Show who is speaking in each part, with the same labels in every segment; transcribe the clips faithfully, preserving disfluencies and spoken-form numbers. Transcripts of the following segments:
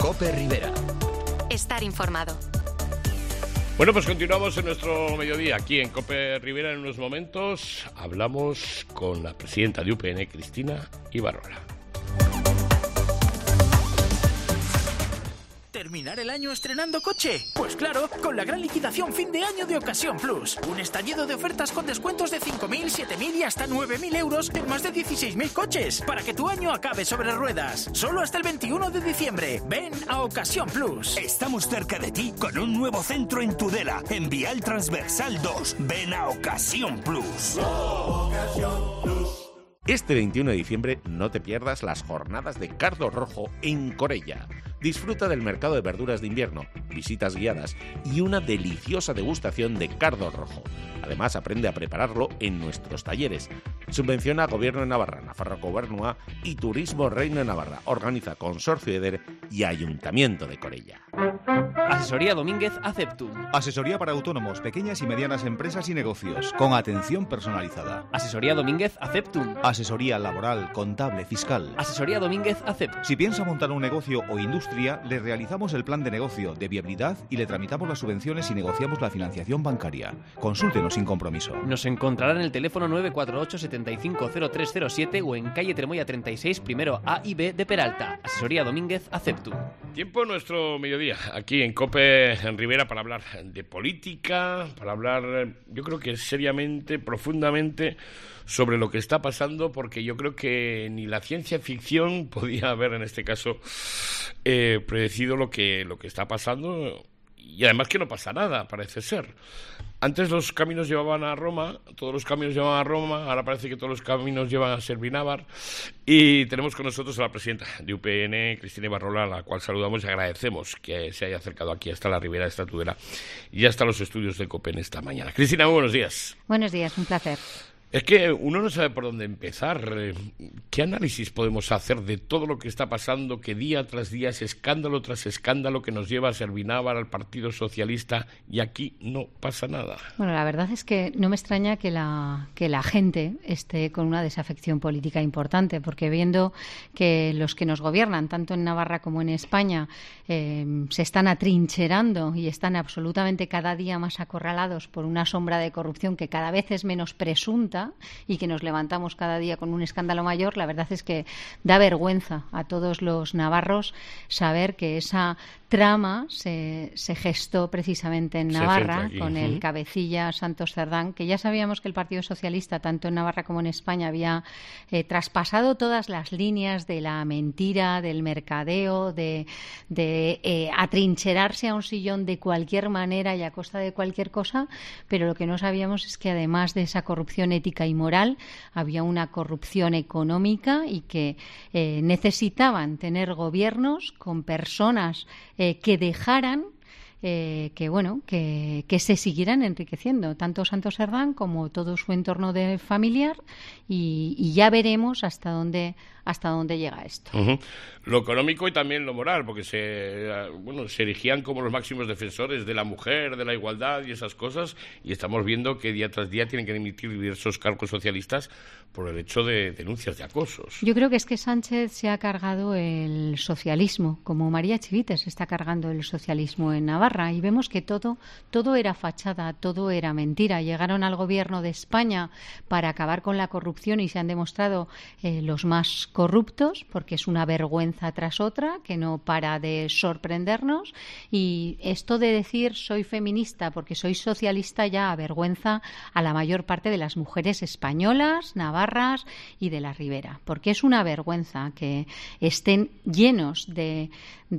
Speaker 1: COPE Rivera.
Speaker 2: Estar informado.
Speaker 3: Bueno, pues continuamos en nuestro mediodía aquí en COPE Rivera. En unos momentos hablamos con la presidenta de U P N, Cristina Ibarrola.
Speaker 4: ¿Terminar el año estrenando coche? Pues claro, con la gran liquidación fin de año de Ocasión Plus. Un estallido de ofertas con descuentos de cinco mil, siete mil y hasta nueve mil euros en más de dieciséis mil coches, para que tu año acabe sobre ruedas. Solo hasta el veintiuno de diciembre. Ven a Ocasión Plus.
Speaker 5: Estamos cerca de ti con un nuevo centro en Tudela, en Vial Transversal dos. Ven a Ocasión Plus.
Speaker 6: Ocasión Plus. Este veintiuno de diciembre no te pierdas las jornadas de Cardo Rojo en Corella. Disfruta del mercado de verduras de invierno, visitas guiadas y una deliciosa degustación de cardo rojo. Además, aprende a prepararlo en nuestros talleres. Subvenciona Gobierno de Navarra, Nafarroa Gobernua y Turismo Reino de Navarra. Organiza Consorcio Eder y Ayuntamiento de Corella.
Speaker 7: Asesoría Domínguez Aceptum.
Speaker 8: Asesoría para autónomos, pequeñas y medianas empresas y negocios, con atención personalizada.
Speaker 7: Asesoría Domínguez Aceptum.
Speaker 8: Asesoría laboral, contable, fiscal.
Speaker 7: Asesoría Domínguez Aceptum.
Speaker 8: Si piensa montar un negocio o industria, le realizamos el plan de negocio, de viabilidad y le tramitamos las subvenciones y negociamos la financiación bancaria. Consúltenos sin compromiso.
Speaker 7: Nos encontrará en el teléfono nueve cuatro ocho, siete cinco cero tres cero siete o en calle Tremoya treinta y seis, primero A y B de Peralta. Asesoría Domínguez Aceptum.
Speaker 3: Tiempo nuestro mediodía, aquí en COPE en Rivera, para hablar de política, para hablar, yo creo que seriamente, profundamente, sobre lo que está pasando, porque yo creo que ni la ciencia ficción podía haber, en este caso, eh, predecido lo que, lo que está pasando, y además que no pasa nada, parece ser. Antes los caminos llevaban a Roma, todos los caminos llevaban a Roma, ahora parece que todos los caminos llevan a Servinávar, y tenemos con nosotros a la presidenta de U P N, Cristina Ibarrola, a la cual saludamos y agradecemos que se haya acercado aquí hasta la Ribera de esta Tudela y hasta los estudios de COPE en esta mañana. Cristina, muy buenos días.
Speaker 9: Buenos días, un placer.
Speaker 3: Es que uno no sabe por dónde empezar. ¿Qué análisis podemos hacer de todo lo que está pasando, que día tras día es escándalo tras escándalo que nos lleva a Servinávar, al Partido Socialista, y aquí no pasa nada?
Speaker 9: Bueno, la verdad es que no me extraña que la, que la gente esté con una desafección política importante, porque viendo que los que nos gobiernan, tanto en Navarra como en España, eh, se están atrincherando y están absolutamente cada día más acorralados por una sombra de corrupción que cada vez es menos presunta, y que nos levantamos cada día con un escándalo mayor, la verdad es que da vergüenza a todos los navarros saber que esa trama se, se gestó precisamente en Navarra con uh-huh. el cabecilla Santos Cerdán, que ya sabíamos que el Partido Socialista, tanto en Navarra como en España, había eh, traspasado todas las líneas de la mentira, del mercadeo, de, de eh, atrincherarse a un sillón de cualquier manera y a costa de cualquier cosa, pero lo que no sabíamos es que además de esa corrupción ética y moral, había una corrupción económica y que eh, necesitaban tener gobiernos con personas eh, que dejaran Eh, que bueno que, que se siguieran enriqueciendo, tanto Santos Cerdán como todo su entorno de familiar, y, y ya veremos hasta dónde hasta dónde llega esto.
Speaker 3: Uh-huh. Lo económico y también lo moral, porque se bueno se erigían como los máximos defensores de la mujer, de la igualdad y esas cosas, y estamos viendo que día tras día tienen que emitir diversos cargos socialistas por el hecho de denuncias de acosos.
Speaker 9: Yo creo que es que Sánchez se ha cargado el socialismo, como María Chivite se está cargando el socialismo en Navarra, y vemos que todo, todo era fachada, todo era mentira. Llegaron al gobierno de España para acabar con la corrupción y se han demostrado eh, los más corruptos, porque es una vergüenza tras otra que no para de sorprendernos, y esto de decir soy feminista porque soy socialista ya avergüenza a la mayor parte de las mujeres españolas, navarras y de la Ribera, porque es una vergüenza que estén llenos de,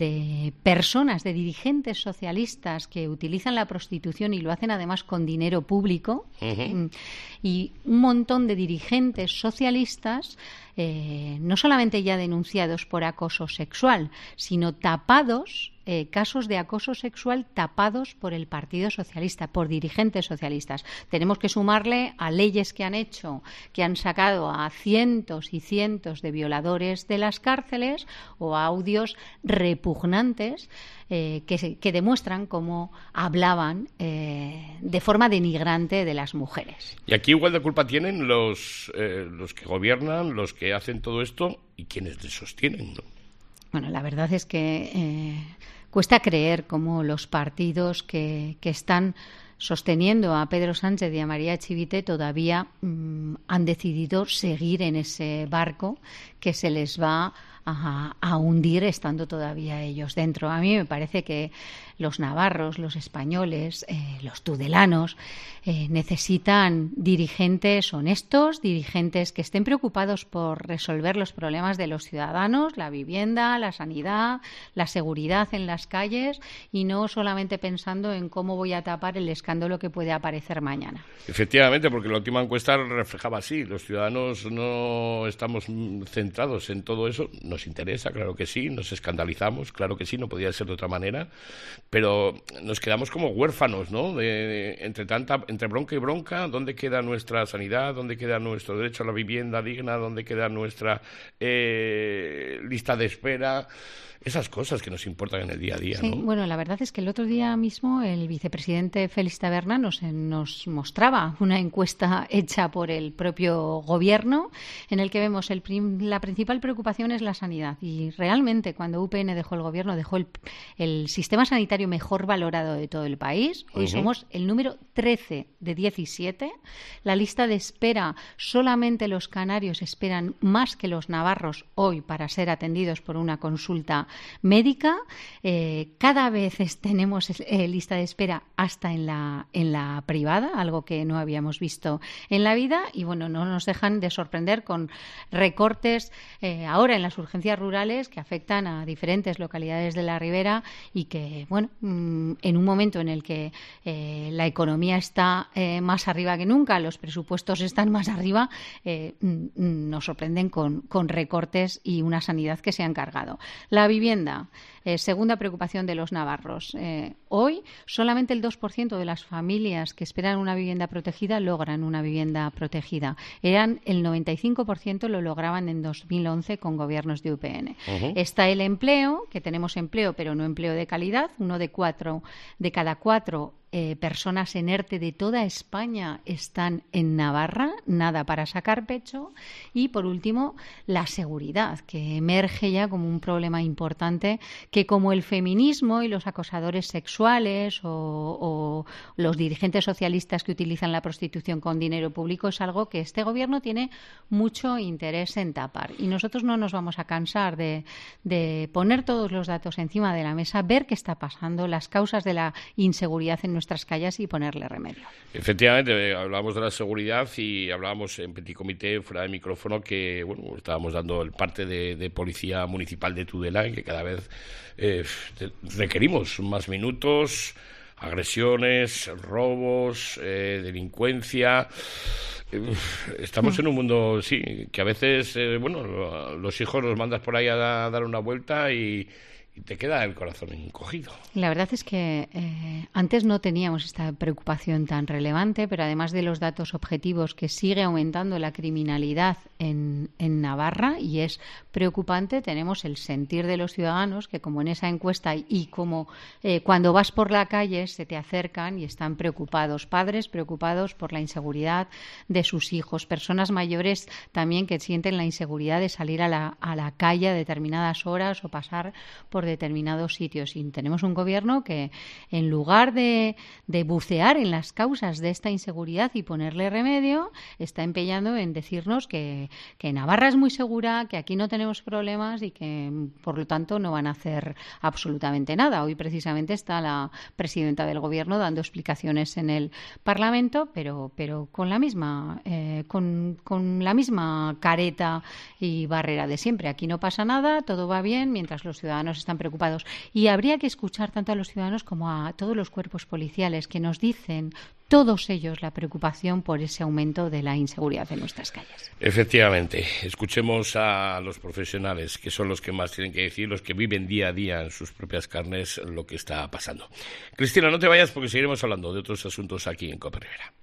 Speaker 9: de personas, de dirigentes socialistas que utilizan la prostitución y lo hacen además con dinero público, uh-huh. y un montón de dirigentes socialistas eh, no solamente ya denunciados por acoso sexual, sino tapados, eh, casos de acoso sexual tapados por el Partido Socialista, por dirigentes socialistas. Tenemos que sumarle a leyes que han hecho, que han sacado a cientos y cientos de violadores de las cárceles, o a audios repugnantes eh, que, que demuestran cómo hablaban eh, de forma denigrante de las mujeres.
Speaker 3: Y aquí igual de culpa tienen los, eh, los que gobiernan, los que hacen todo esto y quienes les sostienen, ¿no?
Speaker 9: Bueno, la verdad es que eh, cuesta creer cómo los partidos que, que están sosteniendo a Pedro Sánchez y a María Chivite todavía mmm, han decidido seguir en ese barco que se les va a, a hundir estando todavía ellos dentro. A mí me parece que los navarros, los españoles, eh, los tudelanos eh, necesitan dirigentes honestos, dirigentes que estén preocupados por resolver los problemas de los ciudadanos, la vivienda, la sanidad, la seguridad en las calles y no solamente pensando en cómo voy a tapar el escándalo que puede aparecer mañana.
Speaker 3: Efectivamente, porque la última encuesta reflejaba así. Los ciudadanos no estamos centrados en todo eso. Nos interesa, claro que sí, nos escandalizamos, claro que sí, no podía ser de otra manera, pero nos quedamos como huérfanos, ¿no? De, de, entre tanta, entre bronca y bronca, ¿dónde queda nuestra sanidad? ¿Dónde queda nuestro derecho a la vivienda digna? ¿Dónde queda nuestra eh, lista de espera? Esas cosas que nos importan en el día a día,
Speaker 9: sí,
Speaker 3: ¿no?
Speaker 9: Bueno, la verdad es que el otro día mismo el vicepresidente Félix Taberna nos, nos mostraba una encuesta hecha por el propio gobierno en el que vemos el prim, la principal preocupación es la sanidad y realmente cuando U P N dejó el gobierno dejó el, el sistema sanitario mejor valorado de todo el país. Hoy uh-huh. somos el número trece de diecisiete. La lista de espera, solamente los canarios esperan más que los navarros hoy para ser atendidos por una consulta médica. Eh, cada vez tenemos eh, lista de espera hasta en la, en la privada, algo que no habíamos visto en la vida y bueno, no nos dejan de sorprender con recortes eh, ahora en las urgencias rurales que afectan a diferentes localidades de la Ribera y que, bueno, mmm, en un momento en el que eh, la economía está eh, más arriba que nunca, los presupuestos están más arriba, eh, mmm, nos sorprenden con, con recortes y una sanidad que se han cargado. La vivienda, eh, segunda preocupación de los navarros. Eh, hoy solamente el dos por ciento de las familias que esperan una vivienda protegida logran una vivienda protegida. Eran el noventa y cinco por ciento lo lograban en dos mil once con gobiernos de U P N. Uh-huh. Está el empleo, que tenemos empleo pero no empleo de calidad. Uno de cuatro, de cada cuatro Eh, personas en ERTE de toda España están en Navarra, nada para sacar pecho. Y por último, la seguridad, que emerge ya como un problema importante, que como el feminismo y los acosadores sexuales o, o los dirigentes socialistas que utilizan la prostitución con dinero público, es algo que este gobierno tiene mucho interés en tapar. Y nosotros no nos vamos a cansar de, de poner todos los datos encima de la mesa, ver qué está pasando, las causas de la inseguridad en nuestras calles y ponerle remedio.
Speaker 3: Efectivamente, hablábamos de la seguridad y hablábamos en petit comité, fuera de micrófono, que bueno, estábamos dando el parte de, de Policía Municipal de Tudela, en que cada vez eh, requerimos más minutos, agresiones, robos, eh, delincuencia. Estamos en un mundo, sí, que a veces, eh, bueno, los hijos los mandas por ahí a, da, a dar una vuelta y Y te queda el corazón encogido.
Speaker 9: La verdad es que eh, antes no teníamos esta preocupación tan relevante, pero además de los datos objetivos que sigue aumentando la criminalidad en, en Navarra y es preocupante, tenemos el sentir de los ciudadanos que como en esa encuesta y como eh, cuando vas por la calle se te acercan y están preocupados, padres preocupados por la inseguridad de sus hijos, personas mayores también que sienten la inseguridad de salir a la, a la calle a determinadas horas o pasar por determinados sitios y tenemos un gobierno que en lugar de, de bucear en las causas de esta inseguridad y ponerle remedio, está empeñando en decirnos que, que Navarra es muy segura, que aquí no tenemos problemas y que por lo tanto no van a hacer absolutamente nada. Hoy precisamente está la presidenta del gobierno dando explicaciones en el Parlamento, pero, pero con la misma eh, con, con la misma careta y barrera de siempre. Aquí no pasa nada, todo va bien, mientras los ciudadanos están preocupados. Y habría que escuchar tanto a los ciudadanos como a todos los cuerpos policiales que nos dicen, todos ellos, la preocupación por ese aumento de la inseguridad en nuestras calles.
Speaker 3: Efectivamente. Escuchemos a los profesionales, que son los que más tienen que decir, los que viven día a día en sus propias carnes lo que está pasando. Cristina, no te vayas porque seguiremos hablando de otros asuntos aquí en COPE Rivera.